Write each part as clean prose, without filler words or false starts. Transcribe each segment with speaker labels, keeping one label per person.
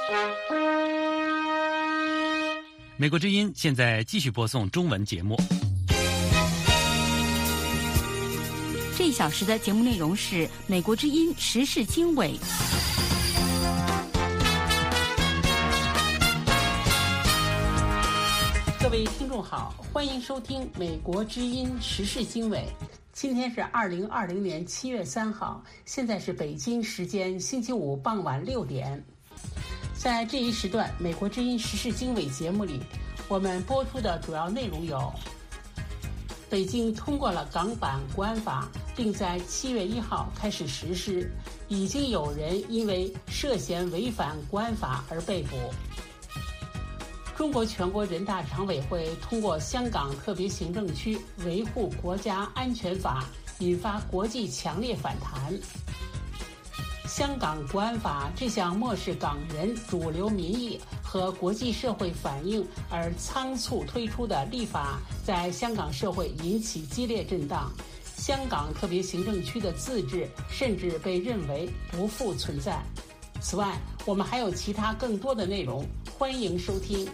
Speaker 1: 美国之音现在继续播送中文节目。
Speaker 2: 这一小时的节目内容是美国之音时事经纬。
Speaker 3: 各位听众好，欢迎收听美国之音时事经纬。今天是2020年7月3号，现在是北京时间星期五傍晚6点。在这一时段美国之音时事经纬节目里，我们播出的主要内容有：北京通过了港版国安法，并在7月1号开始实施，已经有人因为涉嫌违反国安法而被捕。中国全国人大常委会通过香港特别行政区维护国家安全法，引发国际强烈反弹。香港国安法这项漠视港人主流民意和国际社会反应而仓促推出的立法，在香港社会引起激烈震荡。香港特别行政区的自治甚至被认为不复存在。此外，我们还有其他更多的内容，欢迎收听。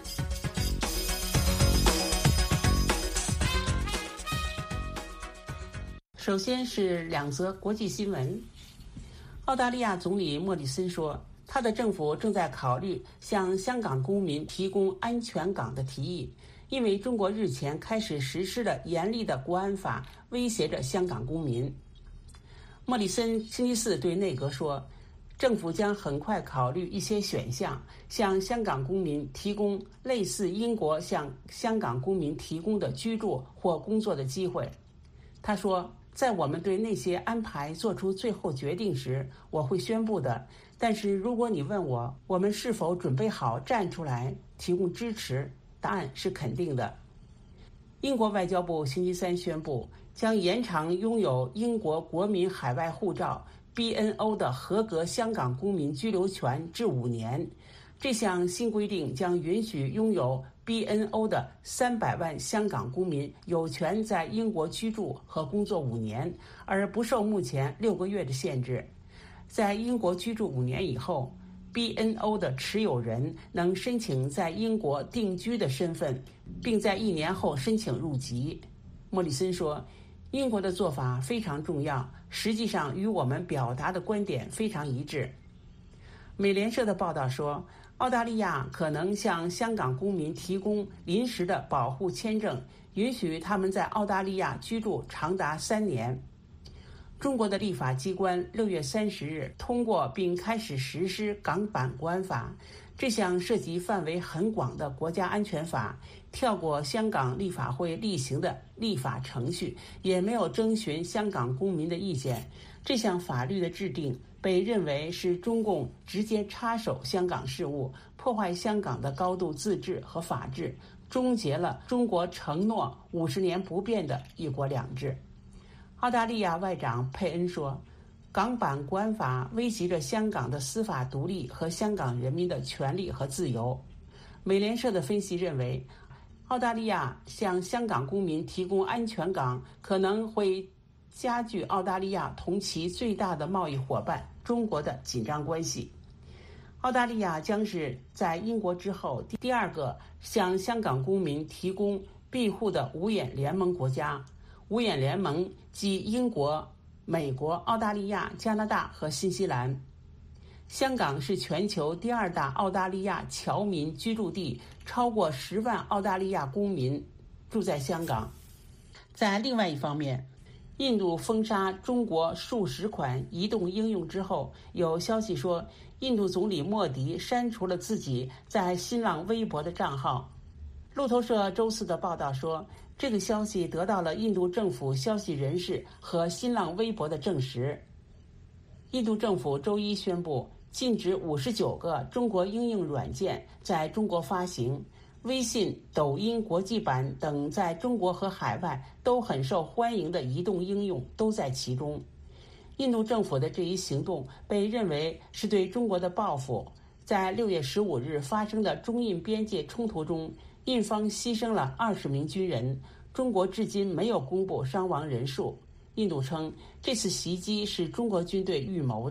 Speaker 3: 首先是两则国际新闻。澳大利亚总理莫里森说，他的政府正在考虑向香港公民提供安全港的提议，因为中国日前开始实施了严厉的国安法，威胁着香港公民。莫里森星期四对内阁说，政府将很快考虑一些选项，向香港公民提供类似英国向香港公民提供的居住或工作的机会。他说，在我们对那些安排做出最后决定时，我会宣布的。但是如果你问我们是否准备好站出来提供支持，答案是肯定的。英国外交部星期三宣布，将延长拥有英国国民海外护照 BNO 的合格香港公民居留权至5年。这项新规定将允许拥有 BNO 的300万香港公民有权在英国居住和工作5年，而不受目前6个月的限制。在英国居住5年以后， BNO 的持有人能申请在英国定居的身份，并在1年后申请入籍。莫里森说，英国的做法非常重要，实际上与我们表达的观点非常一致。美联社的报道说，澳大利亚可能向香港公民提供临时的保护签证，允许他们在澳大利亚居住长达3年。中国的立法机关6月30日通过并开始实施港版国安法，这项涉及范围很广的国家安全法跳过香港立法会例行的立法程序，也没有征询香港公民的意见。这项法律的制定被认为是中共直接插手香港事务，破坏香港的高度自治和法治，终结了中国承诺50年不变的一国两制。澳大利亚外长佩恩说，港版国安法危及着香港的司法独立和香港人民的权利和自由。美联社的分析认为，澳大利亚向香港公民提供安全港可能会加剧澳大利亚同其最大的贸易伙伴中国的紧张关系。澳大利亚将是在英国之后第2个向香港公民提供庇护的五眼联盟国家。五眼联盟即英国、美国、澳大利亚、加拿大和新西兰。香港是全球第2大澳大利亚侨民居住地，超过10万澳大利亚公民住在香港。在另外一方面，印度封杀中国数十款移动应用之后，有消息说，印度总理莫迪删除了自己在新浪微博的账号。路透社周四的报道说，这个消息得到了印度政府消息人士和新浪微博的证实。印度政府周一宣布，禁止59个中国应用软件在中国发行，微信、抖音国际版等在中国和海外都很受欢迎的移动应用都在其中。印度政府的这一行动被认为是对中国的报复。在6月15日发生的中印边界冲突中，印方牺牲了20名军人，中国至今没有公布伤亡人数。印度称这次袭击是中国军队预谋的，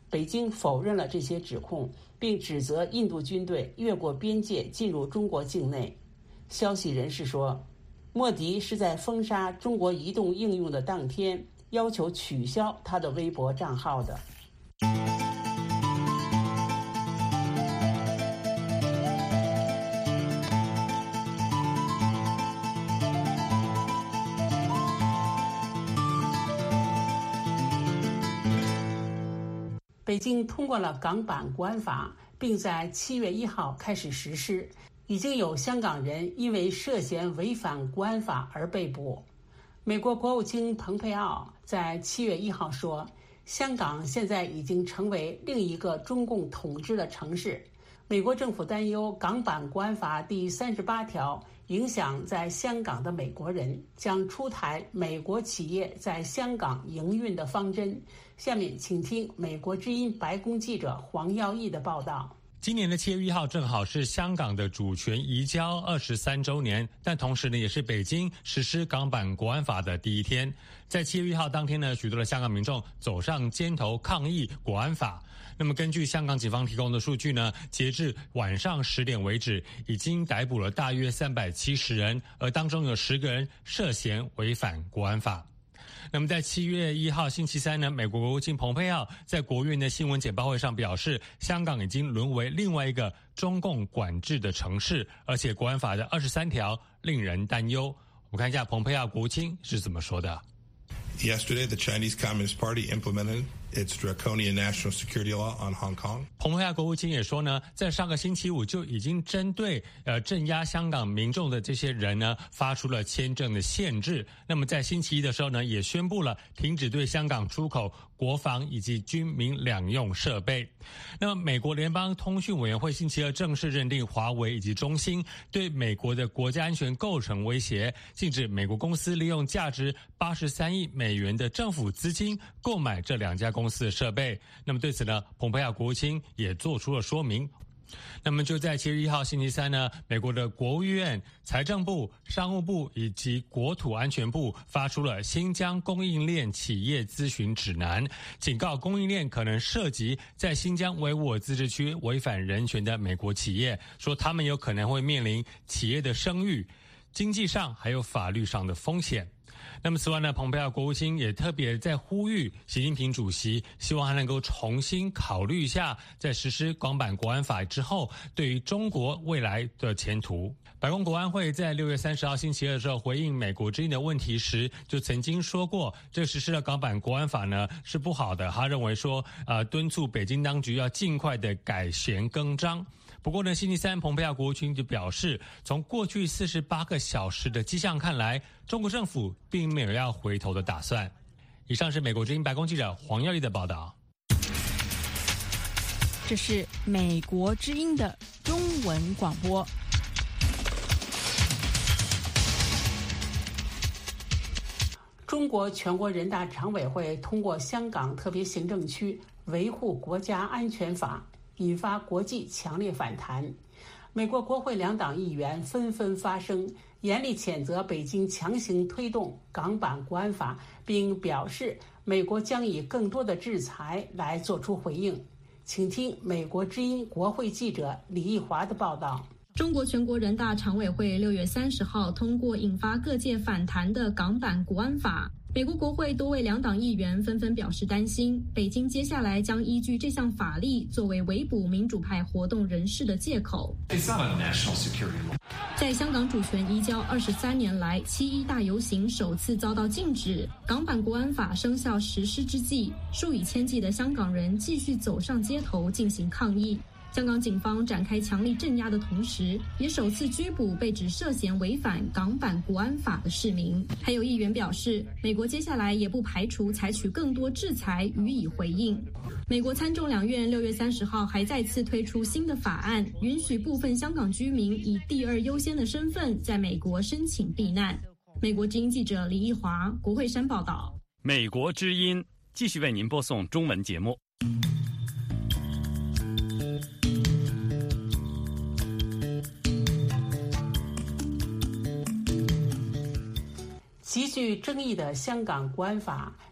Speaker 3: 北京否认了这些指控，并指责印度军队越过边界进入中国境内。消息人士说，莫迪是在封杀中国移动应用的当天要求取消他的微博账号的。北京通过了港版国安法，并在7月1号开始实施。已经有香港人因为涉嫌违反国安法而被捕。美国国务卿蓬佩奥在7月1号说，香港现在已经成为另一个中共统治的城市。美国政府担忧港版国安法第38条影响在香港的美国人，将出台美国企业在香港营运的方针。下面请听美国之音白宫记者黄耀义的报道。
Speaker 4: 今年的7月1号正好是香港的主权移交23周年，但同时呢，也是北京实施港版国安法的第一天。在7月1号当天呢，许多的香港民众走上街头抗议国安法。那么根据香港警方提供的数据呢，截至晚上10点为止，已经逮捕了大约370人，而当中有10个人涉嫌违反国安法。那么在7月1号星期三呢，美国国务卿蓬佩奥在国务院的新闻简报会上表示，香港已经沦为另外一个中共管制的城市，而且国安法的23条令人担忧。我们看一下蓬佩奥国务卿是怎么说的。
Speaker 5: Yesterday, the Chinese Communist Party implemented its draconian national security law on Hong Kong.
Speaker 4: 蓬佩奥国务卿也说呢，在上个星期五就已经针对镇压香港民众的这些人呢，发出了签证的限制。那么在星期一的时候呢，也宣布了停止对香港出口国防以及军民两用设备。那么美国联邦通讯委员会星期二正式认定华为以及中兴对美国的国家安全构成威胁，禁止美国公司利用价值83亿美元的政府资金购买这2家公司的设备。那么对此呢，蓬佩奥国务卿也做出了说明。那么就在7月1号星期三呢，美国的国务院、财政部、商务部以及国土安全部发出了新疆供应链企业咨询指南，警告供应链可能涉及在新疆维吾尔自治区违反人权的美国企业，说他们有可能会面临企业的声誉、经济上还有法律上的风险。那么此外呢，蓬佩奥国务卿也特别在呼吁习近平主席，希望他能够重新考虑一下，在实施港版国安法之后，对于中国未来的前途。白宫国安会在6月30号星期二的时候回应美国之音的问题时，就曾经说过，这实施了港版国安法呢是不好的。他认为说，敦促北京当局要尽快的改弦更张。不过呢，星期三，蓬佩奥国务卿就表示，从过去48个小时的迹象看来，中国政府并没有要回头的打算。以上是美国之音白宫记者黄耀义的报道。
Speaker 2: 这是美国之音的中文广播。
Speaker 3: 中国全国人大常委会通过《香港特别行政区维护国家安全法》，引发国际强烈反弹。美国国会2党议员纷纷发声，严厉谴责北京强行推动港版国安法，并表示美国将以更多的制裁来做出回应。请听美国之音国会记者李义华的报道。
Speaker 6: 中国全国人大常委会6月30号通过引发各界反弹的港版国安法。美国国会多位2党议员纷纷表示担心，北京接下来将依据这项法律作为围捕民主派活动人士的借口。在香港主权移交23年来，7·1大游行首次遭到禁止。港版国安法生效实施之际，数以千计的香港人继续走上街头进行抗议。香港警方展开强力镇压的同时，也首次拘捕被指涉嫌违反港版国安法的市民。还有议员表示，美国接下来也不排除采取更多制裁予以回应。美国参众两院6月30号还再次推出新的法案，允许部分香港居民以第2优先的身份在美国申请避难。美国之音记者李义华，国会山报道。
Speaker 1: 美国之音继续为您播送中文节目。
Speaker 3: 极具争议的香港国安法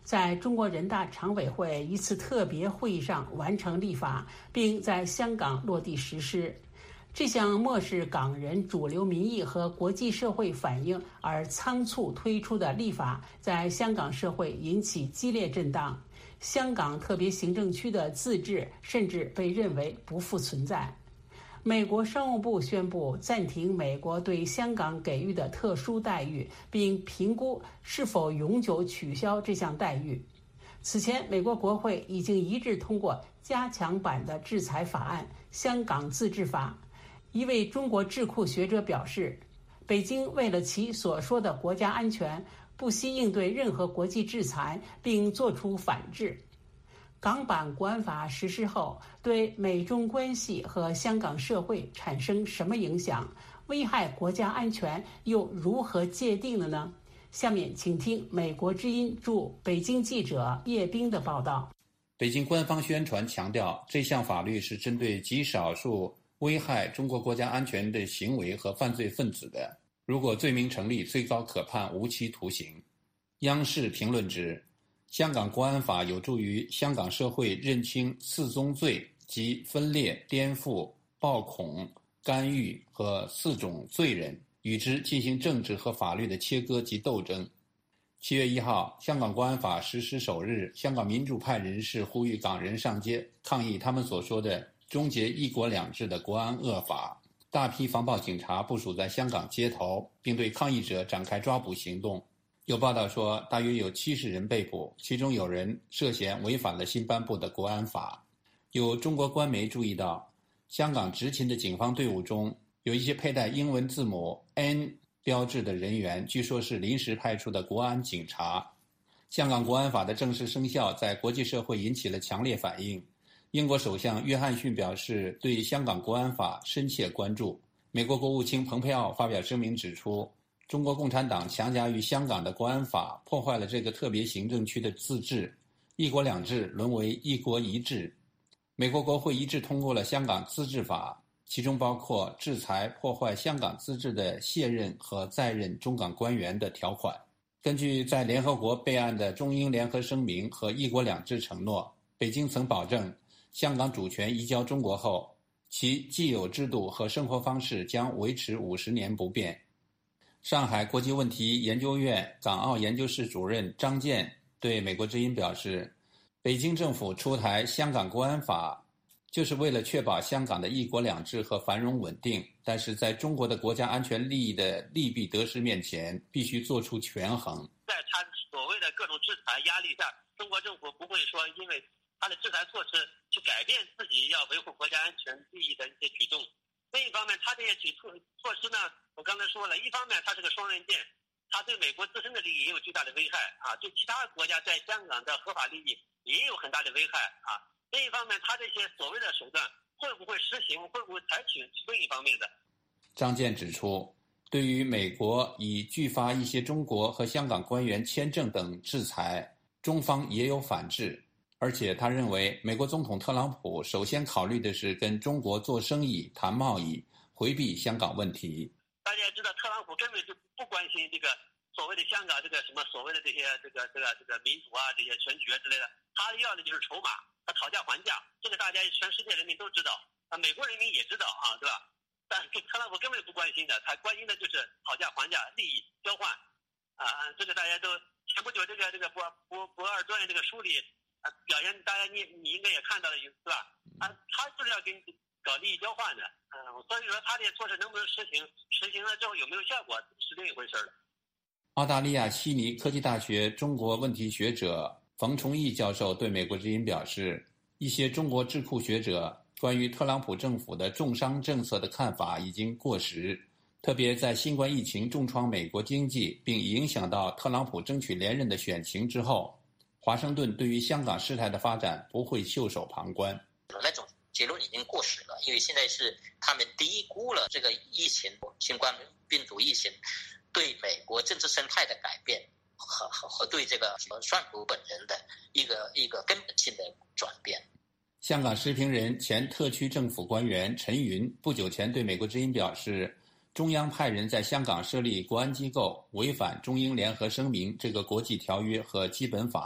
Speaker 3: 在中国人大常委会一次特别会议上完成立法，并在香港落地实施。这项漠视港人主流民意和国际社会反应而仓促推出的立法，在香港社会引起激烈震荡。香港特别行政区的自治甚至被认为不复存在。美国商务部宣布暂停美国对香港给予的特殊待遇，并评估是否永久取消这项待遇。此前，美国国会已经一致通过加强版的制裁法案《香港自治法》。一位中国智库学者表示，北京为了其所说的国家安全，不惜应对任何国际制裁，并做出反制。港版国安法实施后，对美中关系和香港社会产生什么影响？危害国家安全又如何界定的呢？下面请听美国之音驻北京记者叶冰的报道。
Speaker 7: 北京官方宣传强调，这项法律是针对极少数危害中国国家安全的行为和犯罪分子的，如果罪名成立，最高可判无期徒刑。央视评论指，香港国安法有助于香港社会认清四宗罪及分裂、颠覆、暴恐、干预和四种罪人，与之进行政治和法律的切割及斗争。7月1号，香港国安法实施首日，香港民主派人士呼吁港人上街抗议他们所说的终结一国两制的国安恶法。大批防暴警察部署在香港街头，并对抗议者展开抓捕行动。有报道说，大约有70人被捕，其中有人涉嫌违反了新颁布的国安法。有中国官媒注意到，香港执勤的警方队伍中有一些佩戴英文字母 N 标志的人员，据说是临时派出的国安警察。香港国安法的正式生效在国际社会引起了强烈反应。英国首相约翰逊表示对香港国安法深切关注。美国国务卿蓬佩奥发表声明指出，中国共产党强加于香港的国安法破坏了这个特别行政区的自治，一国两制沦为一国一制。美国国会一致通过了香港自治法，其中包括制裁破坏香港自治的卸任和在任中港官员的条款。根据在联合国备案的中英联合声明和一国两制承诺，北京曾保证香港主权移交中国后，其既有制度和生活方式将维持50年不变。上海国际问题研究院港澳研究室主任张健对美国之音表示，北京政府出台香港国安法就是为了确保香港的一国两制和繁荣稳定，但是在中国的国家安全利益的利弊得失面前，必须做出权衡。
Speaker 8: 在他所谓的各种制裁压力下，中国政府不会说因为他的制裁措施去改变自己要维护国家安全利益的一些举动。另一方面，他这些措施呢，我刚才说了，一方面它是个双刃剑，它对美国自身的利益也有巨大的危害啊，对其他国家在香港的合法利益也有很大的危害啊。另一方面，他这些所谓的手段会不会实行，会不会采取，是另一方面的。
Speaker 7: 张健指出，对于美国已拒发一些中国和香港官员签证等制裁，中方也有反制。而且他认为，美国总统特朗普首先考虑的是跟中国做生意、谈贸易，回避香港问题。
Speaker 8: 大家也知道，特朗普根本就不关心这个所谓的香港这个什么所谓的这些这个民主啊，这些选举啊之类的，他要的就是筹码，他讨价还价，这个大家全世界人民都知道，美国人民也知道啊，对吧？但是特朗普根本不关心的，他关心的就是讨价还价、利益交换啊，这个大家都前不久这个博尔专业这个书里。表现大家你应该也看到了，是吧？他就是要跟你搞利益交换的，所以说他这些措施能不能实行，实行了之后有没有效果是另一回事了。
Speaker 7: 澳大利亚悉尼科技大学中国问题学者冯崇义教授对美国之音表示，一些中国智库学者关于特朗普政府的重商政策的看法已经过时，特别在新冠疫情重创美国经济并影响到特朗普争取连任的选情之后，华盛顿对于香港事态的发展不会袖手旁观。
Speaker 9: 那种结论已经过时了，因为现在是他们低估了这个疫情，新冠病毒疫情对美国政治生态的改变和对这个川普本人的一个根本性的转变。
Speaker 7: 香港时评人、前特区政府官员陈云不久前对美国之音表示，中央派人在香港设立国安机构，违反中英联合声明这个国际条约和基本法。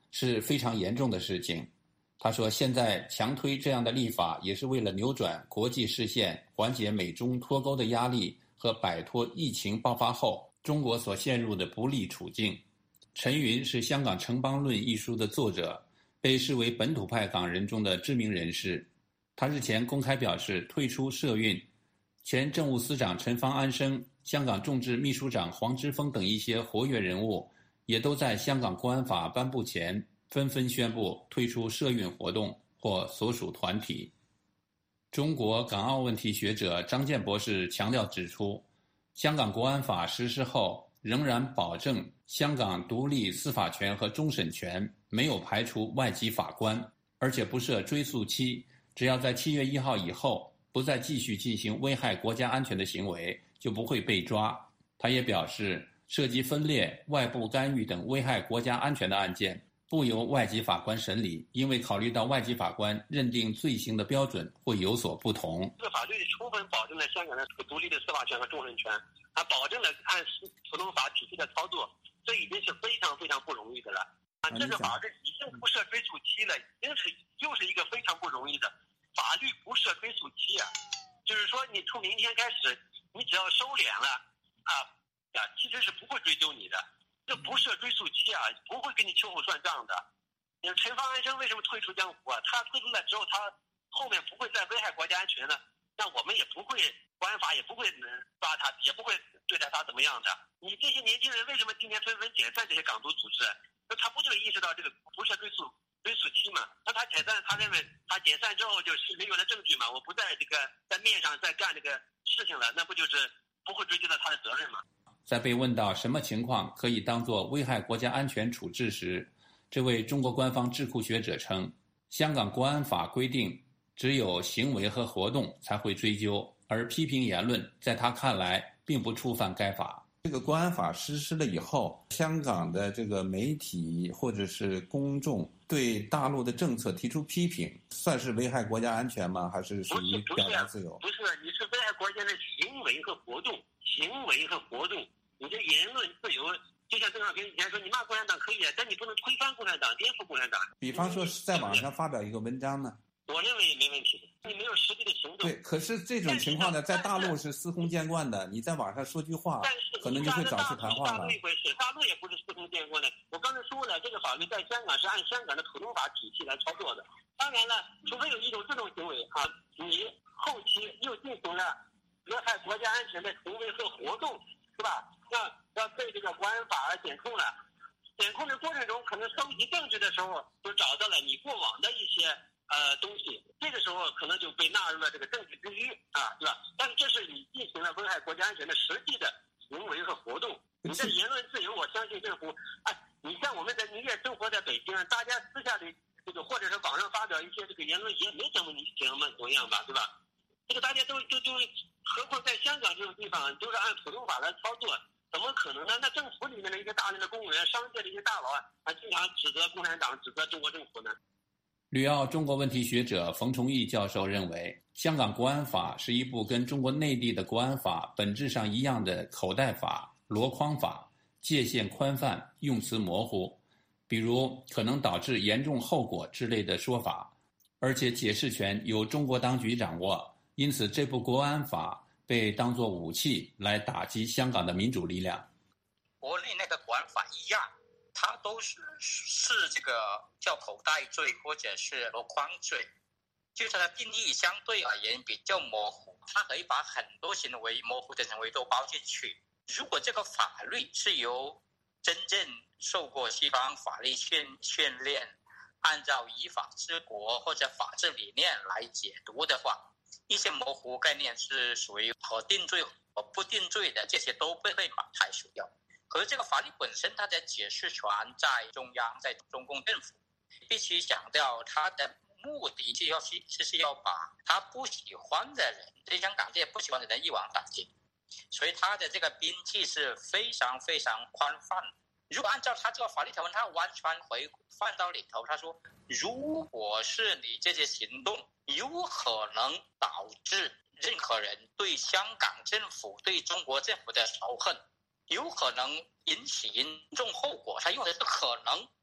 Speaker 7: 是非常严重的事情。他说，现在强推这样的立法也是为了扭转国际视线，缓解美中脱钩的压力和摆脱疫情爆发后中国所陷入的不利处境。陈云是《香港城邦论》一书的作者，被视为本土派港人中的知名人士。他日前公开表示退出社运，前政务司长陈方安生、香港众志秘书长黄之锋等一些活跃人物也都在香港国安法颁布前纷纷宣布退出社运活动或所属团体。中国港澳问题学者张健博士强调指出，香港国安法实施后仍然保证香港独立司法权和终审权，没有排除外籍法官，而且不设追诉期，只要在7月1号以后不再继续进行危害国家安全的行为，就不会被抓。他也表示，涉及分裂、外部干预等危害国家安全的案件不由外籍法官审理，因为考虑到外籍法官认定罪行的标准会有所不同。
Speaker 8: 这个法律充分保证了香港的独立的司法权和终审权，还保证了按普通法体系的操作，这已经是非常非常不容易的了。这个法律已经不设追诉期了，又是一个非常不容易的法律不设追诉期啊，就是说你从明天开始，你只要收敛了其实是不会追究你的。这不设追诉期啊，不会给你秋后算账的。陈方安生为什么退出江湖啊？他退出了之后，他后面不会再危害国家安全呢？那我们也不会，国安法也不会抓他，也不会对待他怎么样的。你这些年轻人为什么今天纷纷解散这些港独组织？那他不就是意识到这个不设追诉期嘛？那他解散，他认为他解散之后就是没有了证据嘛，我不在在面上再干这个事情了，那不就是不会追究到他的责任嘛？
Speaker 7: 在被问到什么情况可以当作危害国家安全处置时，这位中国官方智库学者称，香港国安法规定只有行为和活动才会追究，而批评言论在他看来并不触犯该法。
Speaker 10: 这个国安法实施了以后，香港的这个媒体或者是公众对大陆的政策提出批评，算是危害国家安全吗？还是属于表达自由？
Speaker 8: 不是，你是危害国家的行为和活动，你的言论自由，就像邓小平以前说，你骂共产党可以，但你不能推翻共产党、颠覆共产党。
Speaker 10: 比方说在网上发表一个文章呢？
Speaker 8: 我认为也没问题，你没有实际的行动。
Speaker 10: 对，可是这种情况呢，在大陆是司空见惯的。你在网上说句话，可能就会找去谈话了。
Speaker 8: 大陆一回事，大陆也不是司空见惯的。我刚才说了，这个法律在香港是按香港的普通法体系来操作的。当然了，除非有一种这种行为你后期又进行了危害国家安全的行为和活动，是吧？要被这个国安法而检控了。检控的过程中，可能收集证据的时候，就找到了你过往的一些东西，这个时候可能就被纳入了这个证据之一对吧？但是这是你进行了危害国家安全的实际的行为和活动。你的言论自由，我相信政府你像我们你也生活在北京，大家私下里或者是网上发表一些这个言论也没怎么样吧，对吧？这个大家都何况在香港这种地方都是按普通法来操作，怎么可能呢？那政府里面的一些大量的公务员、商界的一些大佬经常指责共产党、指责中国政府呢？
Speaker 7: 旅澳中国问题学者冯崇义教授认为，香港国安法是一部跟中国内地的国安法本质上一样的口袋法、箩筐法，界限宽泛，用词模糊，比如可能导致严重后果之类的说法，而且解释权由中国当局掌握，因此这部国安法被当作武器来打击香港的民主力量。
Speaker 9: 国内那个国安法一样，它都是这个叫口袋罪或者是箩筐罪，就是它的定义相对而言比较模糊，它可以把很多行为模糊的行为都包进去。如果这个法律是由真正受过西方法律训练，按照依法治国或者法治理念来解读的话，一些模糊概念是属于可定罪和不定罪的，这些都被排除掉。可是这个法律本身它的解释权在中央，在中共政府，必须强调它的目的就是要把他不喜欢的人，对香港这些不喜欢的人一网打尽，所以他的这个边界是非常非常宽泛。如果按照他这个法律条文，他完全回放到里头，他说如果是你这些行动有可能导致任何人对香港政府、对中国政府的仇恨，有可能引起严重后果，他用的是可能，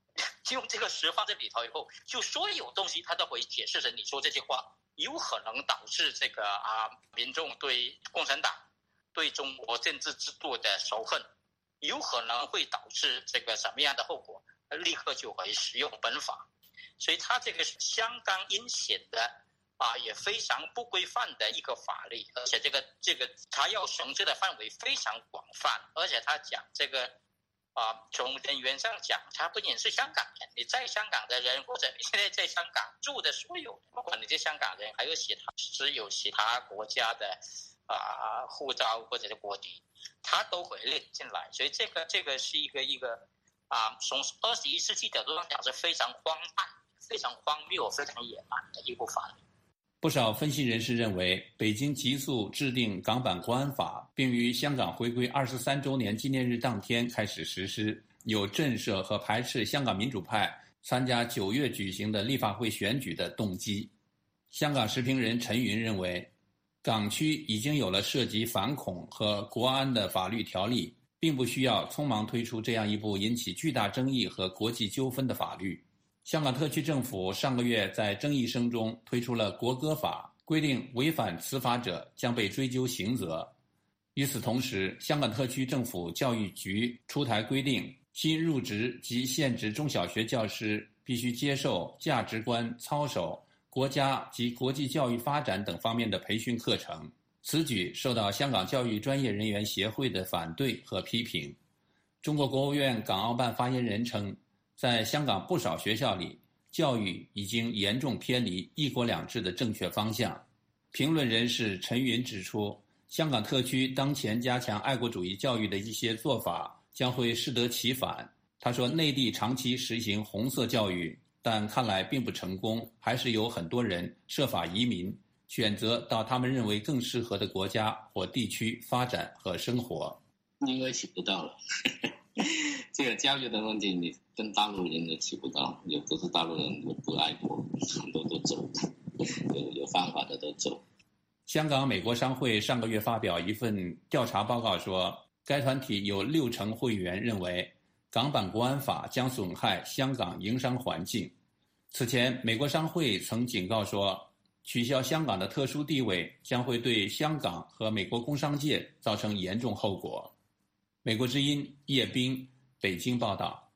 Speaker 9: 就这个词放在里头以后，就所有东西他都会解释成你说这句话有可能导致这个民众对共产党、对中国政治制度的仇恨，有可能会导致这个什么样的后果，立刻就会使用本法。所以他这个相当阴险的也非常不规范的一个法律，而且这个他要绳之的范围非常广泛，而且他讲这个从人员上讲，他不仅是香港人，你在香港的人，或者你现在在香港住的所有，不管你是香港人，还有持有其他国家的护照或者是国籍，他都会列进来。所以这个是一个从21世纪角度上讲是非常荒诞、非常荒谬、非常野蛮的一部法律。
Speaker 7: 不少分析人士认为，北京急速制定港版国安法，并于香港回归23周年纪念日当天开始实施，有震慑和排斥香港民主派参加9月举行的立法会选举的动机。香港时评人陈云认为，港区已经有了涉及反恐和国安的法律条例，并不需要匆忙推出这样一部引起巨大争议和国际纠纷的法律。香港特区政府上个月在争议声中推出了国歌法，规定违反此法者将被追究刑责。与此同时，香港特区政府教育局出台规定，新入职及现职中小学教师必须接受价值观、操守、国家及国际教育发展等方面的培训课程。此举受到香港教育专业人员协会的反对和批评。中国国务院港澳办发言人称，在香港不少学校里，教育已经严重偏离一国两制的正确方向。评论人士陈云指出，香港特区当前加强爱国主义教育的一些做法将会适得其反。他说，内地长期实行红色教育，但看来并不成功，还是有很多人设法移民，选择到他们认为更适合的国家或地区发展和生活。
Speaker 11: 应该起不到了这个教育的问题，你跟大陆人也起不到，也不是大陆人不爱国，很多都走，有方法的都走。
Speaker 7: 香港美国商会上个月发表一份调查报告说，该团体有60%会员认为港版国安法将损害香港营商环境。此前，美国商会曾警告说，取消香港的特殊地位将会对香港和美国工商界造成严重后果。美国之音叶斌，北京报道。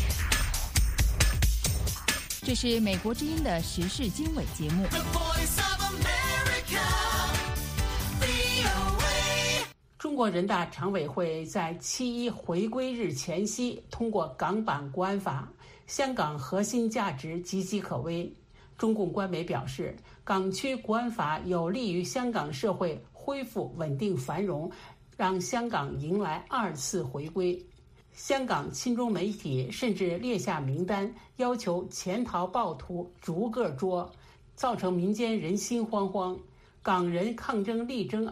Speaker 2: 这是美国之音的时事经纬节目。
Speaker 3: 中国人大常委会在7·1回归日前夕通过港版国安法，香港核心价值岌岌可危。中共官媒表示，港区国安法有利于香港社会恢复稳定繁荣，让香港迎来2次回归。香港亲中媒体甚至列下名单，要求潜逃暴徒逐个捉，造成民间人心惶惶。港人抗争历经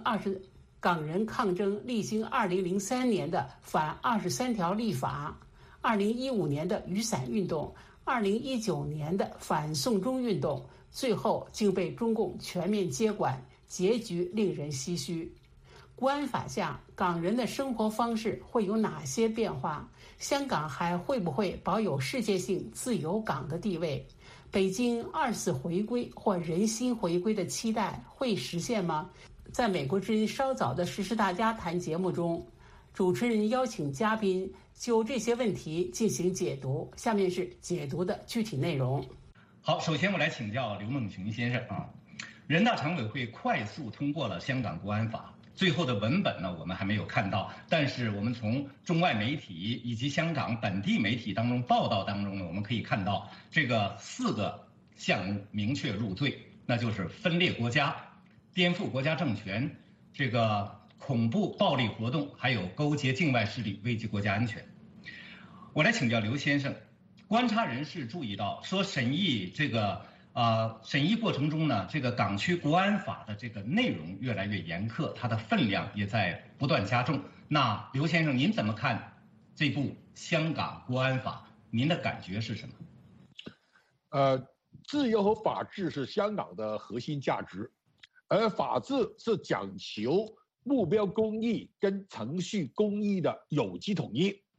Speaker 3: 2003年的反23条立法，2015年的雨伞运动，2019年的反送中运动，最后竟被中共全面接管，结局令人唏嘘。国安法下，港人的生活方式会有哪些变化？香港还会不会保有世界性自由港的地位？北京2次回归或人心回归的期待会实现吗？在美国之音稍早的时事大家谈节目中，主持人邀请嘉宾就这些问题进行解读。下面是解读的具体内容。
Speaker 12: 好，首先我来请教刘梦熊先生人大常委会快速通过了香港国安法，最后的文本呢，我们还没有看到，但是我们从中外媒体以及香港本地媒体当中报道当中呢，我们可以看到这个4个项目明确入罪，那就是分裂国家、颠覆国家政权、这个恐怖暴力活动，还有勾结境外势力危及国家安全。我来请教刘先生，观察人士注意到说审议过程中呢，这个港区国安法的这个内容越来越严苛，它的分量也在不断加重。那刘先生，您怎么看这部香港国安法？您的感觉是什么？
Speaker 13: 自由和法治是香港的核心价值，而法治是讲求目标公义跟程序公义的有机统一。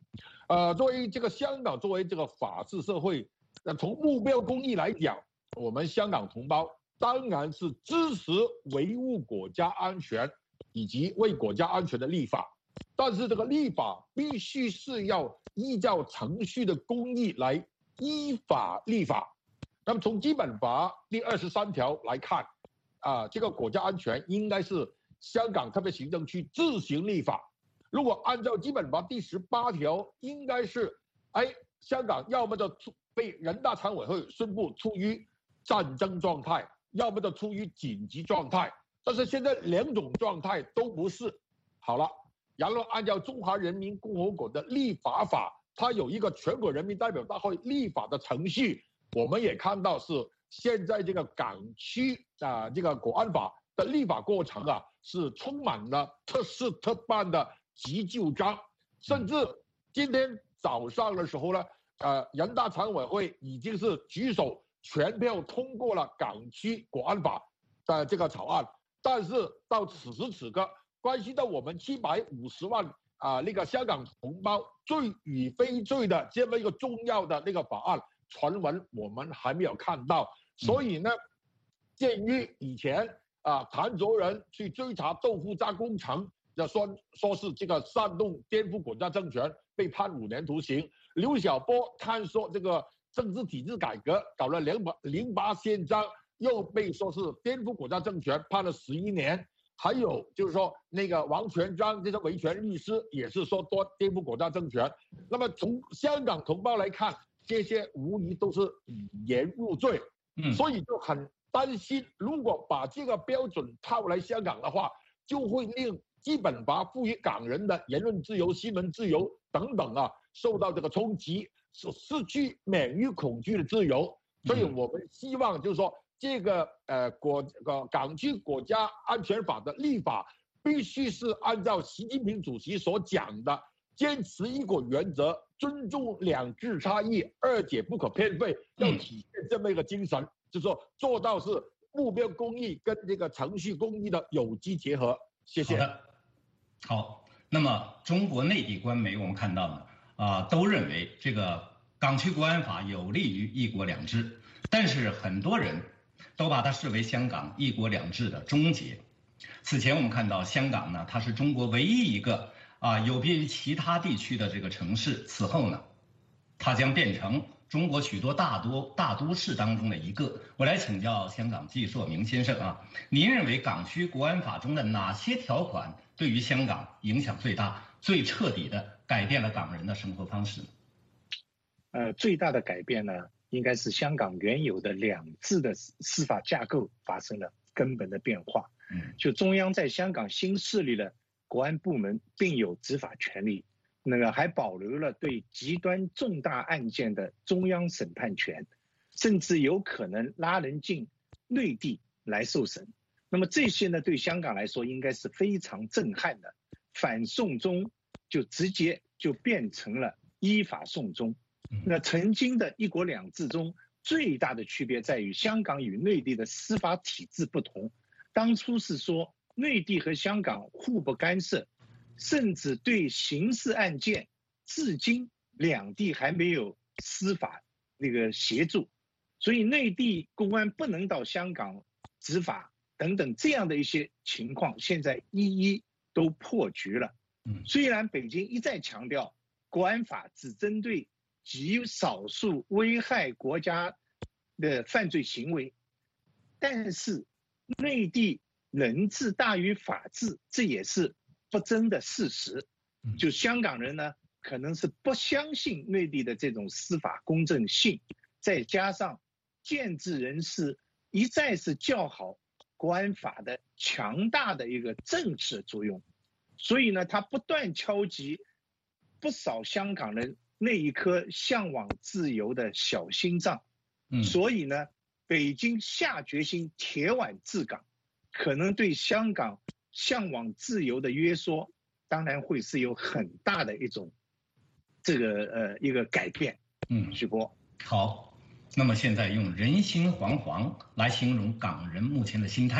Speaker 13: 作为这个香港，作为这个法治社会，从目标公益来讲，我们香港同胞当然是支持维护国家安全以及为国家安全的立法，但是这个立法必须是要依照程序的公义来依法立法。那么从基本法第23条来看，这个国家安全应该是香港特别行政区自行立法。如果按照基本法第18条，应该是，香港要么就被人大常委会宣布处于战争状态，要么就处于紧急状态。但是现在两种状态都不是。好了，然后按照中华人民共和国的立法法，它有一个全国人民代表大会立法的程序。我们也看到是现在这个港区这个国安法的立法过程是充满了特事特办的急救章，甚至今天早上的时候呢，人大常委会已经是举手全票通过了港区国安法的这个草案，但是到此时此刻，关系到我们750万那个香港同胞罪与非罪的这么一个重要的那个法案传闻，我们还没有看到。所以呢，鉴于以前谭卓人去追查豆腐渣工程，说是这个煽动颠覆国家政权，被判5年徒刑。刘晓波看说这个政治体制改革搞了08宪章，又被说是颠覆国家政权，判了11年。还有就是说那个王全璋这些维权律师也是说多颠覆国家政权。那么从香港同胞来看，这些无疑都是以言入罪。所以就很担心，如果把这个标准套来香港的话，就会令基本法赋予港人的言论自由、新闻自由等等受到这个冲击，失去免于恐惧的自由。所以我们希望就是说，这个港区国家安全法的立法必须是按照习近平主席所讲的，坚持一国原则，尊重两制差异，二者不可偏废，要体现这么一个精神，就是说做到是目标公益跟这个程序公益的有机结合。谢谢。
Speaker 12: 好，那么中国内地官媒我们看到呢，都认为这个港区国安法有利于一国两制，但是很多人都把它视为香港一国两制的终结。此前我们看到香港呢，它是中国唯一一个有别于其他地区的这个城市，此后呢，它将变成中国许多大都市当中的一个。我来请教香港季硕明先生您认为港区国安法中的哪些条款对于香港影响最大、最彻底的改变了港人的生活方式？
Speaker 14: 最大的改变呢，应该是香港原有的两制的司法架构发生了根本的变化。就中央在香港新设立了国安部门，并有执法权力，还保留了对极端重大案件的中央审判权，甚至有可能拉人进内地来受审。那么这些呢，对香港来说应该是非常震撼的。反送中就直接就变成了依法送中。那曾经的一国两制中最大的区别在于，香港与内地的司法体制不同。当初是说内地和香港互不干涉，甚至对刑事案件至今两地还没有司法协助，所以内地公安不能到香港执法等等这样的一些情况，现在一一都破局了。虽然北京一再强调国安法只针对极少数危害国家的犯罪行为，但是内地人治大于法治，这也是不争的事实。就香港人呢，可能是不相信内地的这种司法公正性，再加上建制人士一再是叫好国安法的强大的一个震慑作用，所以呢，他不断敲击不少香港人那一颗向往自由的小心脏。所以呢，北京下决心铁腕治港，可能对香港向往自由的约缩，当然会是有很大的一种一个改变。许波。好，那么现在用人心惶惶来形容港人目前的心态，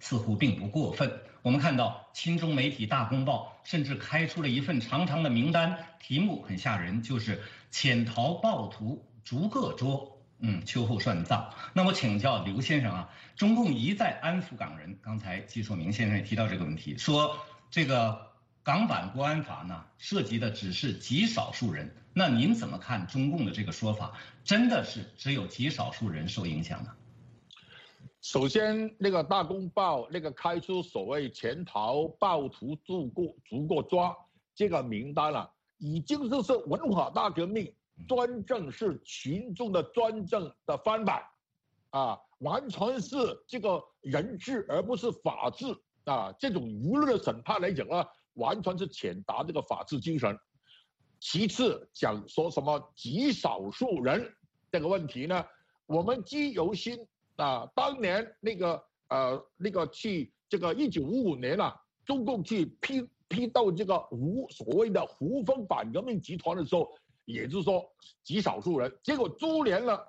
Speaker 12: 似乎并不过分。我们看到亲中媒体《大公报》甚至开出了一份长长的名单，题目很吓人，就是潜逃暴徒逐个捉。秋后算账。那我请教刘先生啊，中共一再安抚港人，刚才季硕明先生也提到这个问题，说这个港版国安法呢涉及的只是极少数人，那您怎么看中共的这个说法？真的是只有极少数人受影响呢？
Speaker 13: 首先，那个《大公报》那个开出所谓潜逃暴徒逐个抓这个名单了，已经就是文化大革命。专政是群众的专政的翻版，完全是这个人治而不是法治这种舆论的审判来讲呢，完全是潜达这个法治精神。其次讲说什么极少数人这个问题呢，我们记忆犹新当年那个去这个1955年中共去批斗这个所谓的胡风反革命集团的时候。也就是说极少数人，结果株连了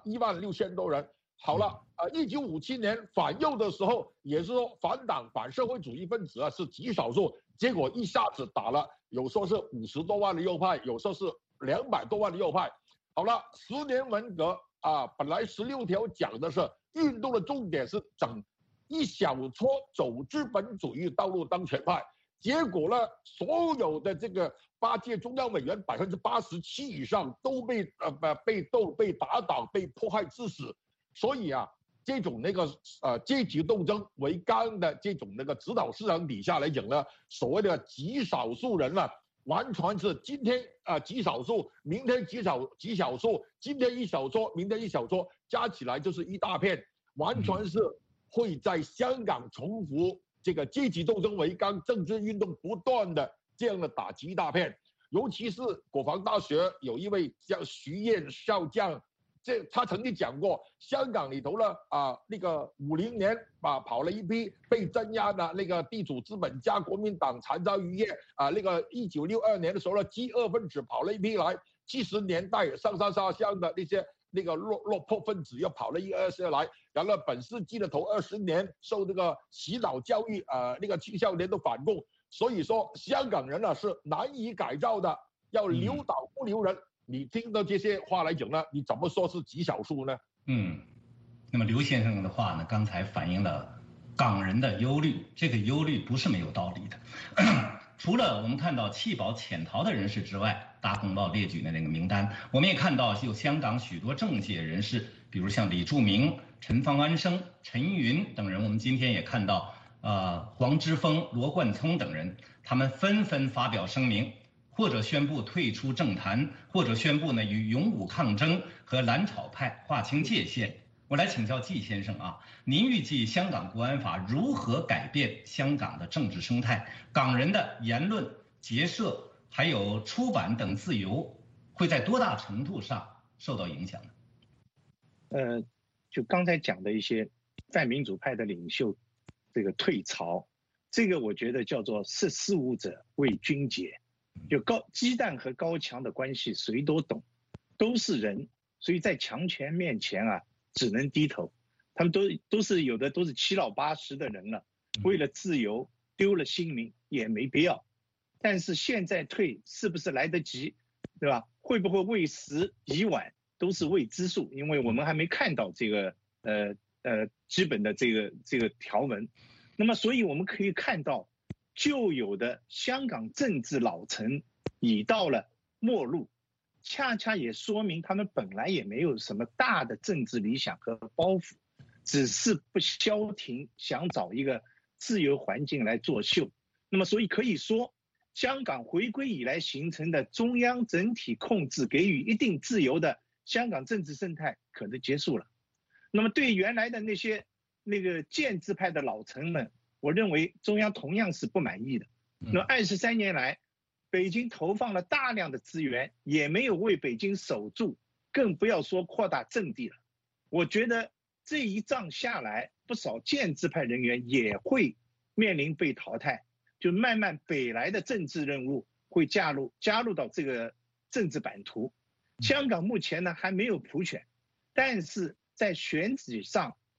Speaker 13: 16000多人。好了，1957年反右的时候，也是说反党反社会主义分子是极少数，结果一下子打了，有说是50多万的右派，有说是200多万的右派。好了，10年文革本来16条讲的是运动的重点是整一小撮走资本主义道路当权派，结果呢，所有的这个8届中央委员87%以上都被斗、被打倒、被迫害致死。所以这种阶级斗争为纲的这种指导思想底下来讲呢，所谓的极少数人呢，完全是今天极少数，明天极少数，今天一小撮，明天一小撮，加起来就是一大片，完全是会在香港重复这个阶级斗争为纲、政治运动不断的这样的打击一大片。尤其是国防大学有一位叫徐燕少将，他曾经讲过，香港里头呢那个50年跑了一批被镇压的那个地主资本家、国民党残渣余业那个1962年的时候呢，饥饿分子跑了一批来，70年代上山下乡的那个落魄分子又跑了20来，然后本世纪的头20年受这个洗脑教育那个青少年的反共，所以说香港人是难以改造的，要留岛不留人。你听到这些话来讲呢，你怎么说是极少数呢？
Speaker 12: 那么刘先生的话呢，刚才反映了港人的忧虑，这个忧虑不是没有道理的。除了我们看到弃保潜逃的人士之外，《大公报》列举的那个名单，我们也看到有香港许多政界人士，比如像李柱铭、陈方安生、陈云等人，我们今天也看到黄之锋、罗冠聪等人，他们纷纷发表声明，或者宣布退出政坛，或者宣布与勇武抗争和蓝草派划清界限。我来请教季先生您预计香港国安法如何改变香港的政治生态？港人的言论、结社还有出版等自由会在多大程度上受到影响呢？
Speaker 14: 就刚才讲的一些泛民主派的领袖这个退潮，这个我觉得叫做识时务者为俊杰。就鸡蛋和高墙的关系谁都懂，都是人，所以在强权面前只能低头。他们都是有的都是7老80的人了，为了自由丢了性命也没必要。但是现在退是不是来得及，对吧？会不会为时已晚，都是未知数，因为我们还没看到这个基本的这个条文。那么所以我们可以看到，旧有的香港政治老臣已到了末路，恰恰也说明他们本来也没有什么大的政治理想和抱负，只是不消停，想找一个自由环境来作秀。那么所以可以说，香港回归以来形成的中央整体控制、给予一定自由的香港政治生态可能结束了。那么对原来的那些建制派的老臣们，我认为中央同样是不满意的。那23年来，北京投放了大量的资源，也没有为北京守住，更不要说扩大阵地了。我觉得这一仗下来，不少建制派人员也会面临被淘汰，就慢慢北来的政治任务会加入到这个政治版图。香港目前呢还没有普选，但是在选举上，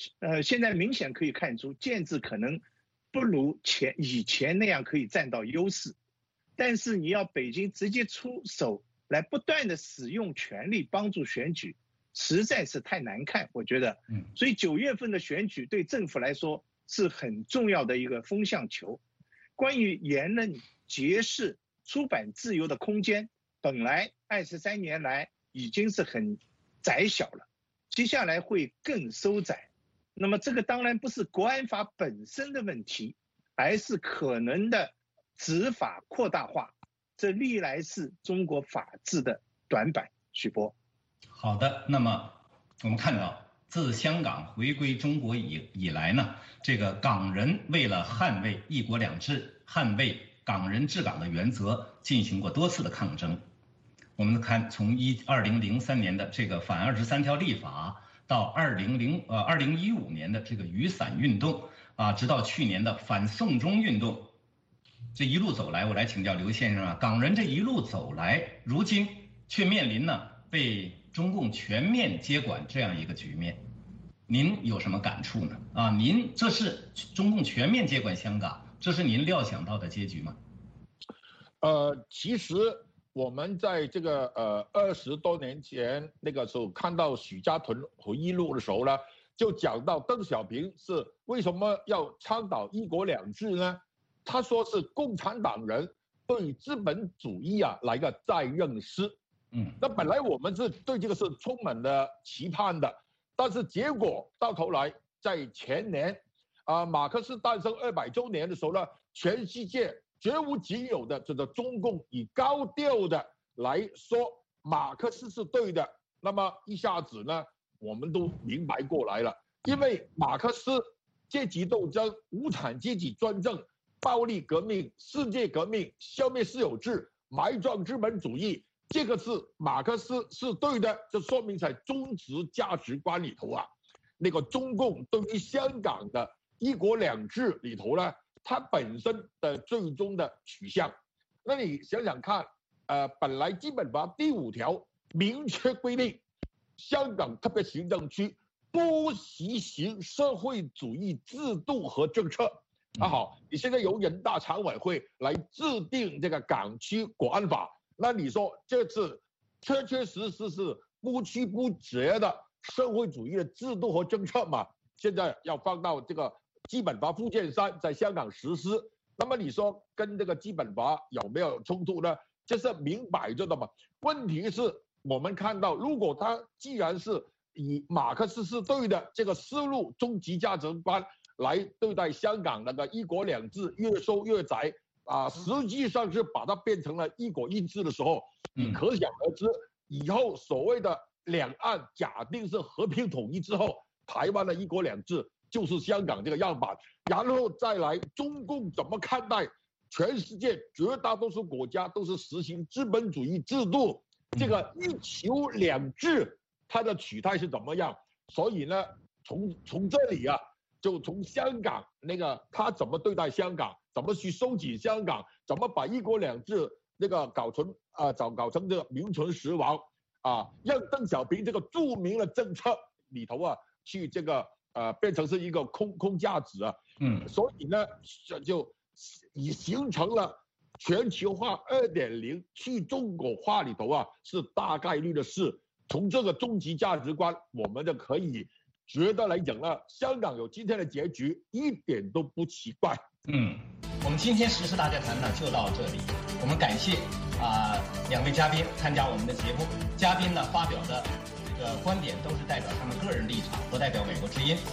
Speaker 14: 现在明显可以看出，建制可能不如以前那样可以占到优势，但是你要北京直接出手来不断的使用权力帮助选举，实在是太难看，我觉得。所以9月份的选举对政府来说是很重要的一个风向球。关于言论、结社、出版自由的空间，本来23年来已经是很窄小了，接下来会更收窄。那么这个当然不是国安法本身的问题，而是可能的执法扩大化，这历来是中国法治的短板。许波，
Speaker 12: 好的，那么我们看到，自香港回归中国以来呢，这个港人为了捍卫一国两制、捍卫港人治港的原则，进行过多次的抗争。我们看，从2003年的这个反23条立法，到2015年的这个雨伞运动啊，直到去年的反送中运动，这一路走来，我来请教刘先生啊，港人这一路走来，如今却面临呢被中共全面接管这样一个局面，您有什么感触呢？啊，您这是中共全面接管香港，这是您料想到的结局吗？
Speaker 13: 其实我们在这个20多年前那个时候看到许家屯回忆录的时候呢，就讲到邓小平是为什么要倡导一国两制呢？他说是共产党人对资本主义啊来个再认识。那本来我们是对这个是充满了期盼的，但是结果到头来，在前年马克思诞生200周年的时候呢，全世界绝无仅有的这个中共以高调的来说马克思是对的，那么一下子呢，我们都明白过来了，因为马克思阶级斗争、无产阶级专政、暴力革命、世界革命、消灭私有制、埋葬资本主义，这个是马克思是对的，就说明在中值价值观里头啊，那个中共对于香港的一国两制里头呢，它本身的最终的取向。那你想想看，本来基本法第5条明确规定，香港特别行政区不实行社会主义制度和政策。好，你现在由人大常委会来制定这个港区国安法，那你说这次确确实实是不屈不折的社会主义的制度和政策嘛？现在要放到这个基本法附件3在香港实施，那么你说跟这个基本法有没有冲突呢？这是明摆着的嘛。问题是我们看到，如果他既然是以马克思是对的这个思路、终极价值观来对待香港那个一国两制越收越窄实际上是把它变成了一国一制的时候，你可想而知，以后所谓的两岸假定是和平统一之后，台湾的一国两制就是香港这个样板，然后再来中共怎么看待全世界绝大多数国家都是实行资本主义制度，这个一球两制它的取态是怎么样？所以呢，从这里啊，就从香港那个他怎么对待香港，怎么去收紧香港，怎么把一国两制那个搞成这个名存实亡让邓小平这个著名的政策里头去这个变成是一个空架子所以呢就已形成了全球化2.0去中国化里头是大概率的事。从这个终极价值观，我们就可以觉得来讲呢，香港有今天的结局一点都不奇怪。
Speaker 12: 我们今天时事大家谈呢就到这里，我们感谢2位嘉宾参加我们的节目，嘉宾呢发表的这个观点都是代表他们个人立场，不代表美国之音。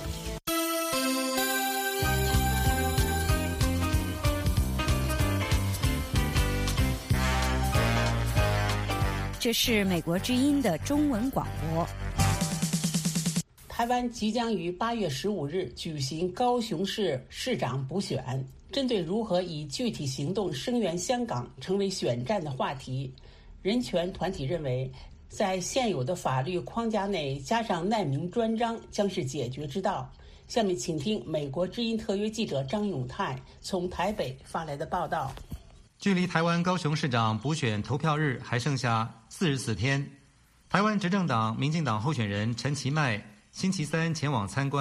Speaker 2: 这是美国之音的中文广播。
Speaker 3: 台湾即将于8月15日举行高雄市市长补选，针对如何以具体行动声援香港成为选战的话题，人权团体认为，在现有的法律框架内加上难民专章将是解决之道。下面请听美国之音特约记者张永泰从台北发来的报道。
Speaker 15: 距离台湾高雄市长补选投票日还剩下44天，台湾执政党民进党候选人陈其迈星期三前往参观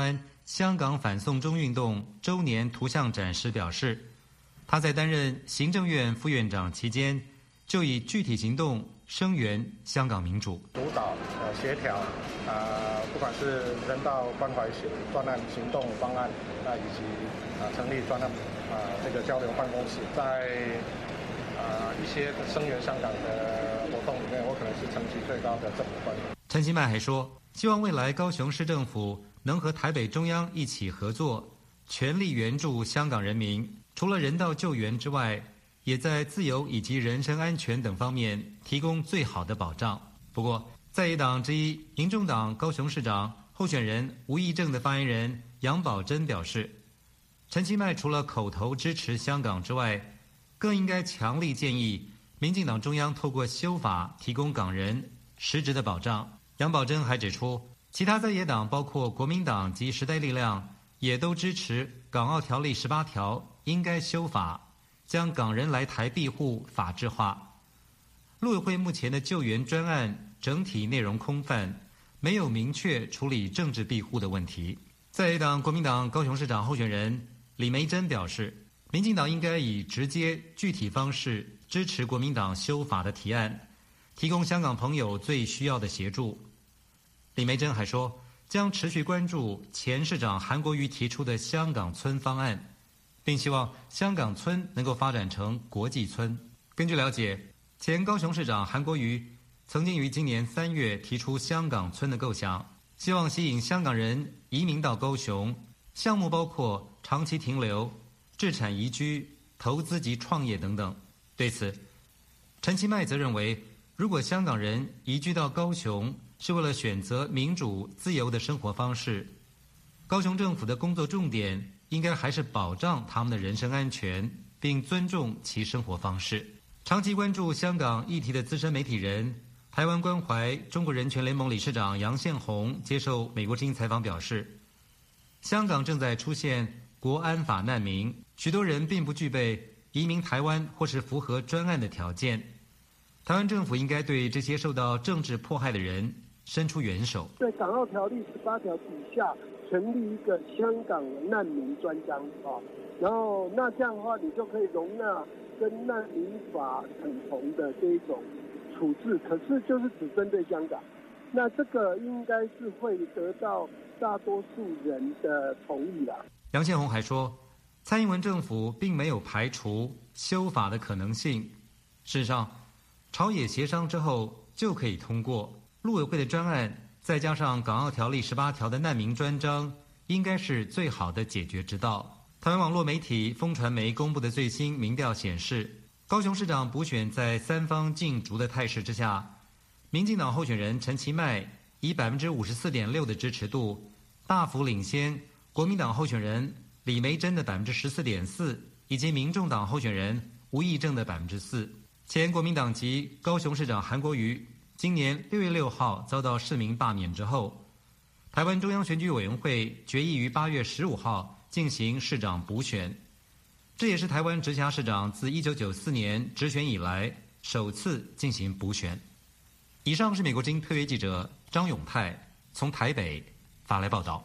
Speaker 15: 香港反送中运动周年图像展时表示，他在担任行政院副院长期间，就以具体行动声援香港民主，
Speaker 16: 主导协调不管是人道关怀专案行动方案，以及成立专案这个交流办公室，在一些声援香港的活动里面，我可能是层级最高的政府官员。
Speaker 15: 陈其迈还说，希望未来高雄市政府能和台北中央一起合作，全力援助香港人民，除了人道救援之外，也在自由以及人身安全等方面提供最好的保障。不过，在野党之一民众党高雄市长候选人吴益政的发言人杨宝珍表示，陈其迈除了口头支持香港之外，更应该强力建议民进党中央透过修法提供港人实质的保障。杨宝珍还指出，其他在野党包括国民党及时代力量也都支持港澳条例18条应该修法，将港人来台庇护法制化。陆委会目前的救援专案整体内容空泛，没有明确处理政治庇护的问题。在野党国民党高雄市长候选人李眉蓁表示，民进党应该以直接具体方式支持国民党修法的提案，提供香港朋友最需要的协助。李眉蓁还说，将持续关注前市长韩国瑜提出的香港村方案，并希望香港村能够发展成国际村。根据了解，前高雄市长韩国瑜曾经于今年3月提出香港村的构想，希望吸引香港人移民到高雄，项目包括长期停留、置产移居、投资及创业等等。对此，陈其迈则认为，如果香港人移居到高雄是为了选择民主自由的生活方式，高雄政府的工作重点应该还是保障他们的人身安全，并尊重其生活方式。长期关注香港议题的资深媒体人、台湾关怀中国人权联盟理事长杨宪宏接受美国之音采访表示，香港正在出现国安法难民，许多人并不具备移民台湾或是符合专案的条件。台湾政府应该对这些受到政治迫害的人伸出援手。
Speaker 17: 在港澳条例18条底下成立一个香港难民专章然后那这样的话，你就可以容纳跟难民法等同的这一种处置，可是就是只针对香港。那这个应该是会得到大多数人的同意啦。
Speaker 15: 杨宪宏还说，蔡英文政府并没有排除修法的可能性。事实上，朝野协商之后就可以通过。陆委会的专案再加上港澳条例18条的难民专章，应该是最好的解决之道。台湾网络媒体风传媒公布的最新民调显示，高雄市长补选在三方竞逐的态势之下，民进党候选人陈其迈以 54.6% 的支持度大幅领先国民党候选人李眉蓁的 14.4%， 以及民众党候选人吴益政的 4%。前国民党籍高雄市长韩国瑜今年6月6号遭到市民罢免之后，台湾中央选举委员会决议于8月15号进行市长补选，这也是台湾直辖市长自1994年直选以来首次进行补选。以上是美国之音特约记者张永泰从台北发来报道。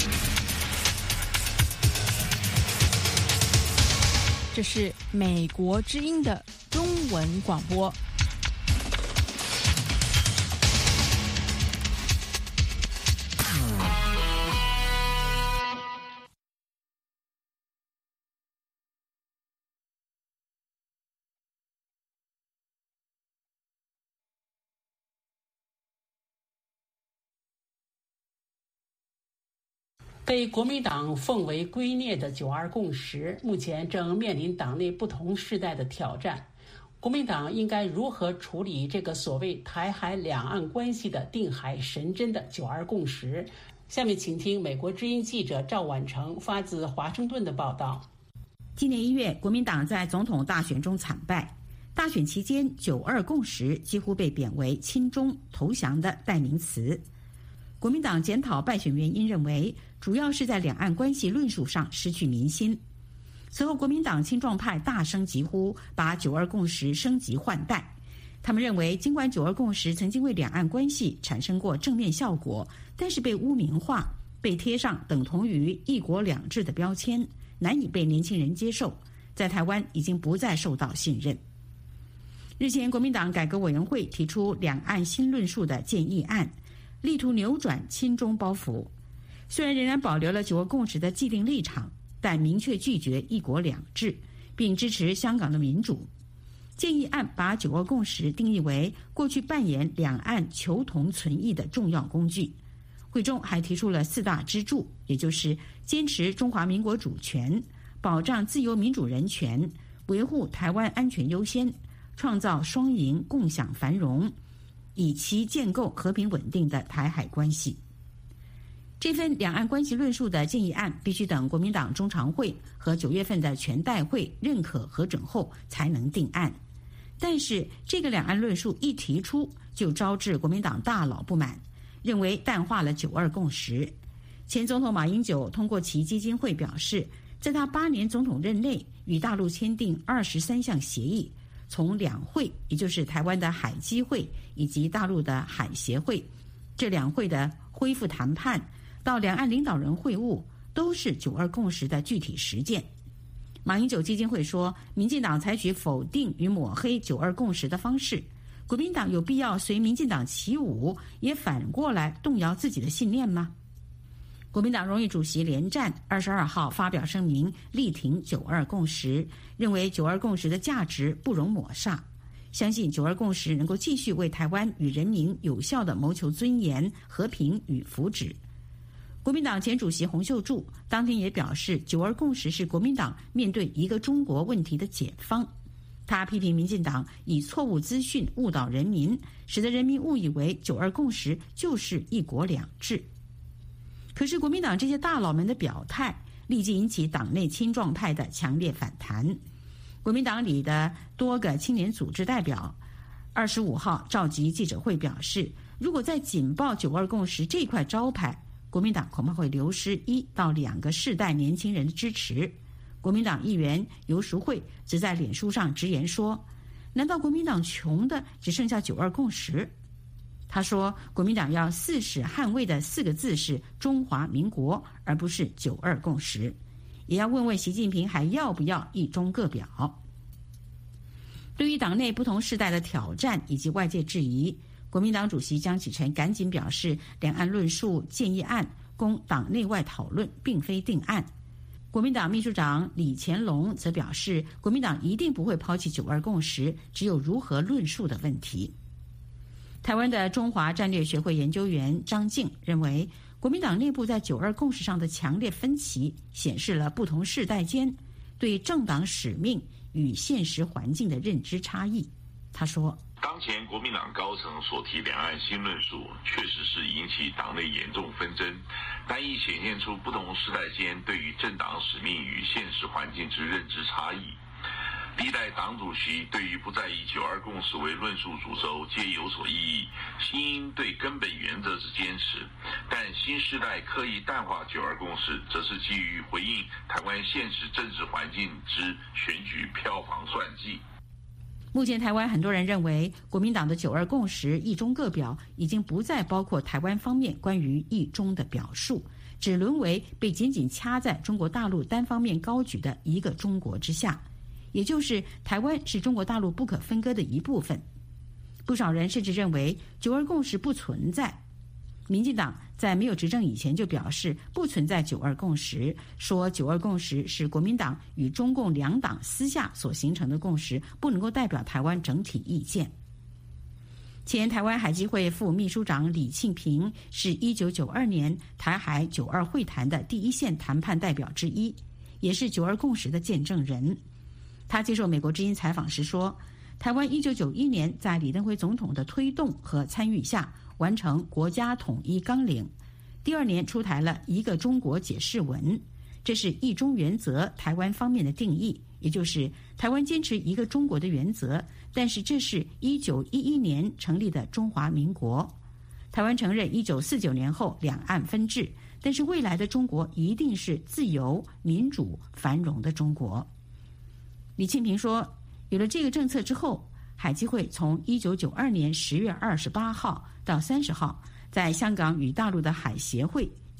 Speaker 18: 这是美国之音的中文广播。
Speaker 3: 被国民党奉为圭臬的9·2共识，目前正面临党内不同世代的挑战。国民党应该如何处理这个所谓台海两岸关系的定海神针的9·2共识？下面请听美国之音记者赵婉成发自华盛顿的报道。
Speaker 19: 今年1月，国民党在总统大选中惨败，大选期间9·2共识几乎被贬为亲中投降的代名词。国民党检讨败选原因，认为主要是在两岸关系论述上失去民心。随后，国民党青壮派大声疾呼，把9·2共识升级换代。他们认为，尽管9·2共识曾经为两岸关系产生过正面效果，但是被污名化， 被贴上等同于一国两制的标签，难以被年轻人接受，在台湾已经不再受到信任。日前，国民党改革委员会提出两岸新论述的建议案，力图扭转亲中包袱。虽然仍然保留了九二共识的既定立场，但明确拒绝一国两制，并支持香港的民主。建议案把九二共识定义为过去扮演两岸求同存异的重要工具。会中还提出了4大支柱，也就是坚持中华民国主权，保障自由民主人权，维护台湾安全优先，创造双赢共享繁荣，以期建构和平稳定的台海关系。这份两岸关系论述的建议案必须等国民党中常会和9月份的全代会认可核准后才能定案。但是这个两岸论述一提出，就招致国民党大佬不满，认为淡化了9·2共识。前总统马英九通过其基金会表示，在他8年总统任内与大陆签订23项协议，从两会，也就是台湾的海基会以及大陆的海协会，这两会的恢复谈判到两岸领导人会晤，都是9·2共识的具体实践。马英九基金会说，民进党采取否定与抹黑9·2共识的方式，国民党有必要随民进党起舞，也反过来动摇自己的信念吗？国民党荣誉主席连战22号发表声明，力挺9·2共识，认为9·2共识的价值不容抹煞，相信9·2共识能够继续为台湾与人民有效地谋求尊严、和平与福祉。国民党前主席洪秀柱当天也表示，9·2共识是国民党面对一个中国问题的解方。他批评民进党以错误资讯误导人民，使得人民误以为9·2共识就是一国两制。可是国民党这些大佬们的表态立即引起党内青壮派的强烈反弹。国民党里的多个青年组织代表25号召集记者会表示，如果再紧抱9·2共识这块招牌，国民党恐怕会流失1到2个世代年轻人的支持。国民党议员游淑慧则在脸书上直言说，难道国民党穷的只剩下9·2共识？他说，国民党要誓死捍卫的4个字是中华民国，而不是9·2共识。也要问问习近平还要不要一中各表。对于党内不同世代的挑战以及外界质疑，国民党主席江启臣赶紧表示，两岸论述建议案供党内外讨论，并非定案。国民党秘书长李乾龙则表示，国民党一定不会抛弃9·2共识，只有如何论述的问题。台湾的中华战略学会研究员张静认为，国民党内部在9·2共识上的强烈分歧，显示了不同世代间对政党使命与现实环境的认知差异。他说，
Speaker 20: 当前国民党高层所提两岸新论述，确实是引起党内严重纷争，但亦显现出不同世代间对于政党使命与现实环境之认知差异。历代党主席对于不再以9·2共识为论述主轴皆有所异议，新对根本原则之坚持，但新世代刻意淡化9·2共识，则是基于回应台湾现实政治环境之选举票房算计。
Speaker 19: 目前台湾很多人认为，国民党的9·2共识一中各表已经不再包括台湾方面关于一中的表述，只沦为被紧紧掐在中国大陆单方面高举的一个中国之下，也就是台湾是中国大陆不可分割的一部分。不少人甚至认为9·2共识不存在。民进党在没有执政以前就表示不存在9·2共识，说9·2共识是国民党与中共两党私下所形成的共识，不能够代表台湾整体意见。前台湾海基会副秘书长李庆平是1992年台海9·2会谈的第一线谈判代表之一，也是9·2共识的见证人。他接受美国之音采访时说，台湾1991年在李登辉总统的推动和参与下完成国家统一纲领，第2年出台了一个中国解释文，这是一中原则台湾方面的定义，也就是台湾坚持一个中国的原则，但是这是1911年成立的中华民国。台湾承认1949年后两岸分治，但是未来的中国一定是自由、民主、繁荣的中国。李庆平说，有了这个政策之后，海基会从1992年10月28号到30号，在香港与大陆的海协会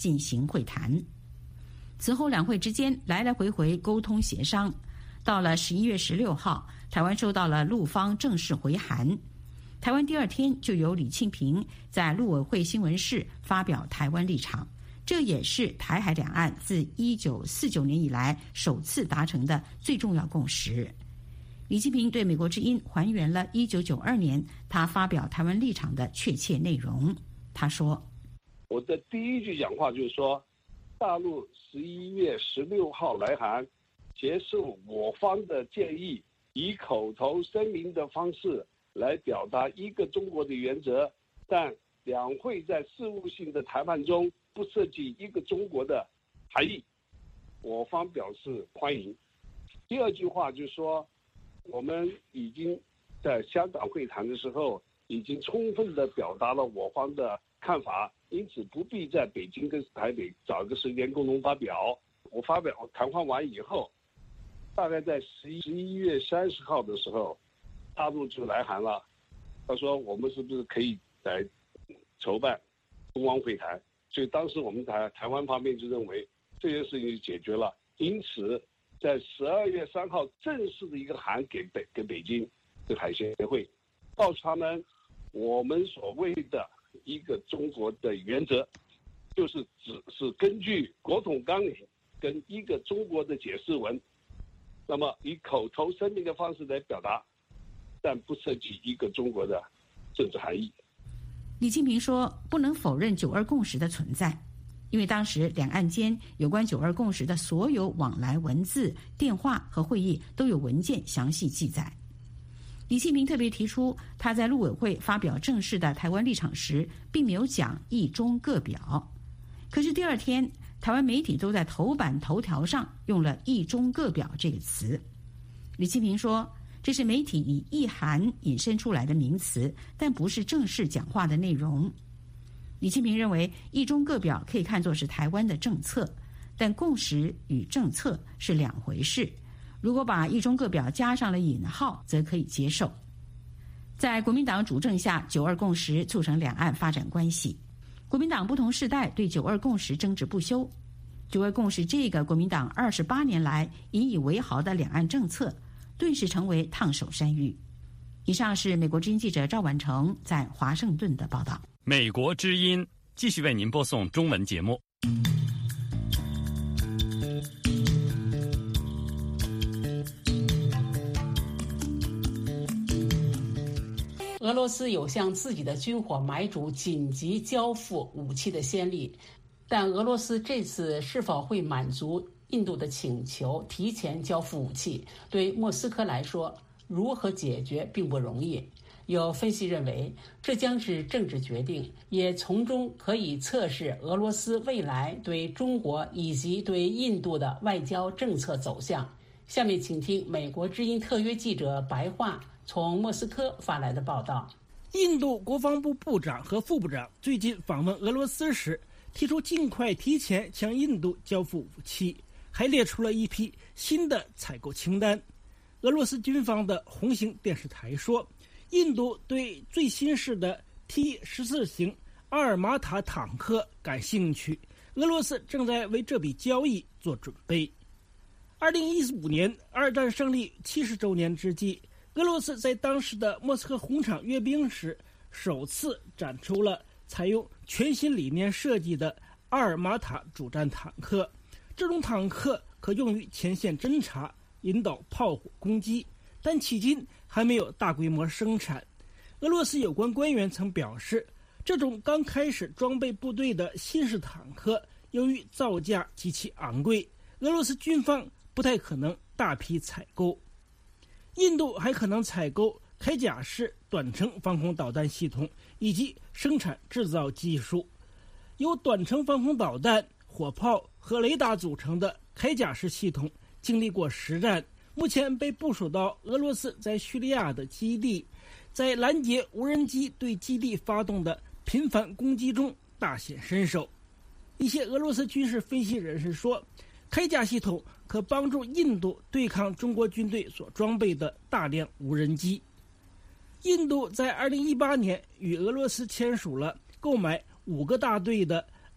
Speaker 19: 进行会谈。此后两会之间来来回回沟通协商，到了11月16号，台湾收到了陆方正式回函。台湾第二天就由李庆平在陆委会新闻室发表台湾立场，这也是台海两岸自1949年以来首次达成的最重要共识。李庆平对美国之音还原了1992年他发表台湾立场的确切内容。他说：
Speaker 21: 我的第一句讲话就是说，大陆11月16号来函，接受我方的建议，以口头声明的方式来表达一个中国的原则，但两会在事务性的谈判中不涉及一个中国的含义，我方表示欢迎。第二句话就是说，我们已经在香港会谈的时候已经充分地表达了我方的看法，因此不必在北京跟台北找一个时间共同发表。我发表谈话完以后，大概在11月30号的时候，大陆就来函了，他说我们是不是可以来筹办中汪会谈？所以当时我们台湾方面就认为这件事情就解决了，因此在12月3号正式的一个函给北京的海协会，告诉他们我们所谓的一个中国的原则，就是只是根据国统纲领跟一个中国的解释文，那么以口头声明的方式来表达，但不涉及一个中国的政治含义。
Speaker 19: 李庆平说，不能否认9·2共识的存在，因为当时两岸间有关9·2共识的所有往来文字、电话和会议都有文件详细记载。李庆平特别提出，他在陆委会发表正式的台湾立场时，并没有讲一中各表。可是第二天，台湾媒体都在头版头条上用了一中各表这个词。李庆平说，这是媒体以意涵引申出来的名词，但不是正式讲话的内容。李庆平认为，一中各表可以看作是台湾的政策，但共识与政策是两回事。如果把一中各表加上了引号，则可以接受。在国民党主政下，9·2共识促成两岸发展关系。国民党不同世代对9·2共识争执不休。9·2共识这个国民党28年来引以为豪的两岸政策，顿时成为烫手山芋。以上是美国之音记者赵婉成在华盛顿的报道。
Speaker 1: 美国之音继续为您播送中文节目。
Speaker 3: 俄罗斯有向自己的军火买主紧急交付武器的先例，但俄罗斯这次是否会满足印度的请求提前交付武器，对莫斯科来说如何解决并不容易。有分析认为，这将是政治决定，也从中可以测试俄罗斯未来对中国以及对印度的外交政策走向。下面请听美国之音特约记者白桦从莫斯科发来的报道。
Speaker 22: 印度国防部部长和副部长最近访问俄罗斯时，提出尽快提前向印度交付武器，还列出了一批新的采购清单。俄罗斯军方的红星电视台说，印度对最新式的 T-14型阿尔马塔坦克感兴趣，俄罗斯正在为这笔交易做准备。2015年二战胜利70周年之际，俄罗斯在当时的莫斯科红场阅兵时，首次展出了采用全新理念设计的阿尔马塔主战坦克。这种坦克可用于前线侦察、引导炮火攻击，但迄今还没有大规模生产。俄罗斯有关官员曾表示，这种刚开始装备部队的新式坦克，由于造价极其昂贵，俄罗斯军方不太可能大批采购。印度还可能采购铠甲式短程防空导弹系统以及生产制造技术。由短程防空导弹、火炮和雷达组成的铠甲式系统经历过实战，目前被部署到俄罗斯在叙利亚的基地，在拦截无人机对基地发动的频繁攻击中大显身手。一些俄罗斯军事分析人士说，铠甲系统可帮助印度对抗中国军队所装备的大量无人机。印度在2018年与俄罗斯签署了购买5个大队的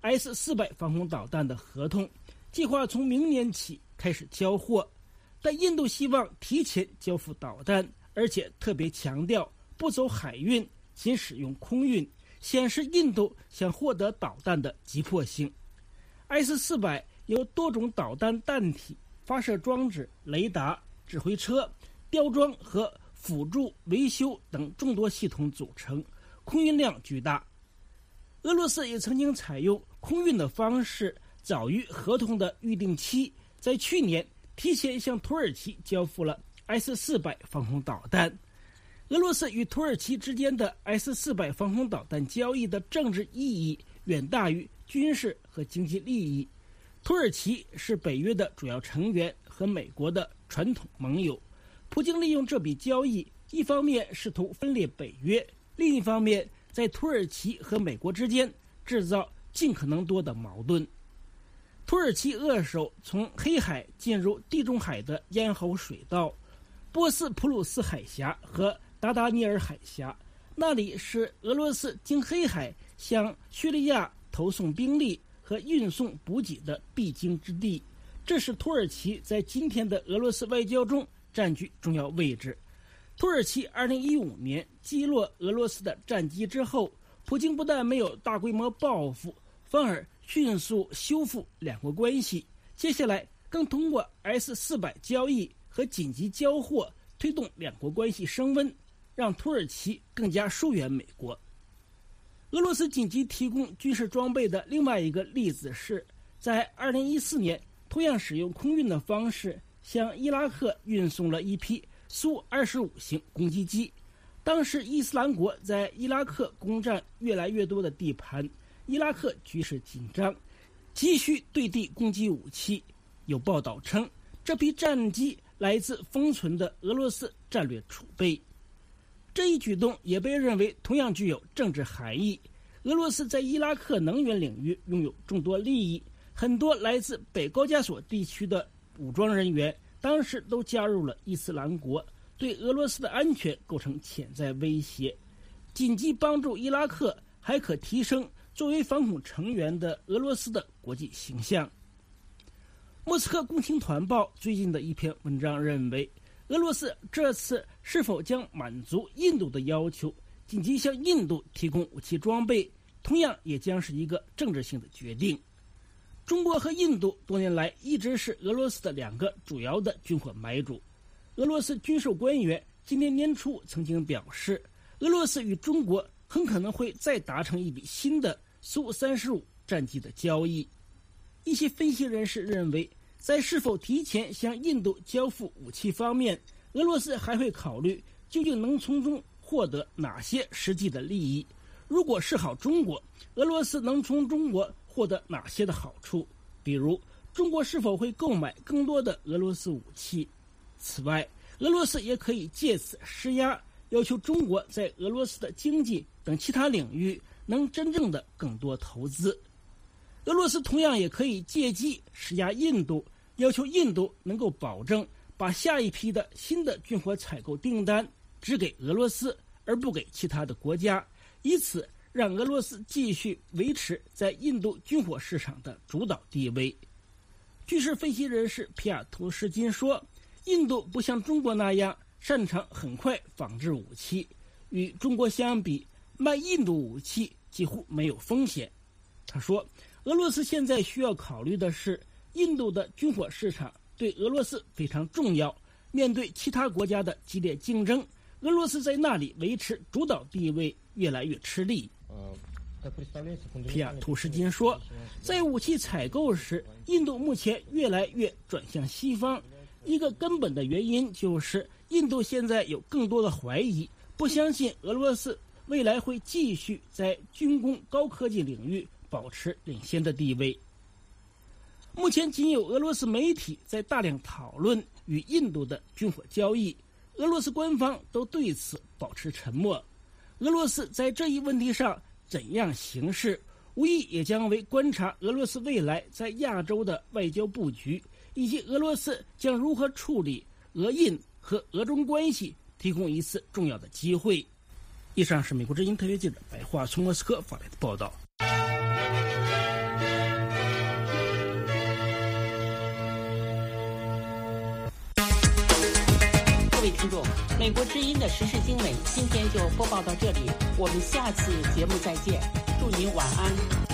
Speaker 22: S-400防空导弹的合同，计划从明年起开始交货。但印度希望提前交付导弹，而且特别强调不走海运，仅使用空运，显示印度想获得导弹的急迫性。S-400由多种导弹弹体、发射装置、雷达、指挥车、吊装和辅助维修等众多系统组成，空运量巨大。俄罗斯也曾经采用空运的方式，早于合同的预定期，在去年提前向土耳其交付了 S-400防空导弹。俄罗斯与土耳其之间的 S-400防空导弹交易的政治意义远大于军事和经济利益。土耳其是北约的主要成员和美国的传统盟友，普京利用这笔交易，一方面试图分裂北约，另一方面在土耳其和美国之间制造尽可能多的矛盾。土耳其扼守从黑海进入地中海的咽喉水道，波斯普鲁斯海峡和达达尼尔海峡，那里是俄罗斯经黑海向叙利亚投送兵力和运送补给的必经之地，这使土耳其在今天的俄罗斯外交中占据重要位置。土耳其2015年击落俄罗斯的战机之后，普京不但没有大规模报复，反而迅速修复两国关系。接下来更通过 S-400交易和紧急交货，推动两国关系升温，让土耳其更加疏远美国。俄罗斯紧急提供军事装备的另外一个例子是，在2014年，同样使用空运的方式向伊拉克运送了一批苏25型攻击机。当时伊斯兰国在伊拉克攻占越来越多的地盘，伊拉克局势紧张，急需对地攻击武器。有报道称，这批战机来自封存的俄罗斯战略储备。这一举动也被认为同样具有政治含义。俄罗斯在伊拉克能源领域拥有众多利益，很多来自北高加索地区的武装人员当时都加入了伊斯兰国，对俄罗斯的安全构成潜在威胁。紧急帮助伊拉克还可提升作为反恐成员的俄罗斯的国际形象。莫斯科共青团报最近的一篇文章认为，俄罗斯这次是否将满足印度的要求，紧急向印度提供武器装备，同样也将是一个政治性的决定。中国和印度多年来一直是俄罗斯的两个主要的军火买主。俄罗斯军售官员今年年初曾经表示，俄罗斯与中国很可能会再达成一笔新的苏35战机的交易。一些分析人士认为，在是否提前向印度交付武器方面，俄罗斯还会考虑究竟能从中获得哪些实际的利益。如果示好中国，俄罗斯能从中国获得哪些的好处？比如，中国是否会购买更多的俄罗斯武器？此外，俄罗斯也可以借此施压，要求中国在俄罗斯的经济等其他领域能真正的更多投资。俄罗斯同样也可以借机施压印度，要求印度能够保证把下一批的新的军火采购订单只给俄罗斯，而不给其他的国家，以此让俄罗斯继续维持在印度军火市场的主导地位。军事分析人士皮亚图什金说，印度不像中国那样擅长很快仿制武器，与中国相比，卖印度武器几乎没有风险。他说，俄罗斯现在需要考虑的是，印度的军火市场对俄罗斯非常重要，面对其他国家的激烈竞争，俄罗斯在那里维持主导地位越来越吃力。皮亚图什金说，在武器采购时，印度目前越来越转向西方，一个根本的原因就是印度现在有更多的怀疑，不相信俄罗斯未来会继续在军工高科技领域保持领先的地位。目前仅有俄罗斯媒体在大量讨论与印度的军火交易，俄罗斯官方都对此保持沉默。俄罗斯在这一问题上怎样行事，无疑也将为观察俄罗斯未来在亚洲的外交布局，以及俄罗斯将如何处理俄印和俄中关系提供一次重要的机会。以上是美国之音特约记者白桦从莫斯科发来的报道。
Speaker 3: 听众，美国之音的时事经纬今天就播报到这里，我们下次节目再见，祝您晚安。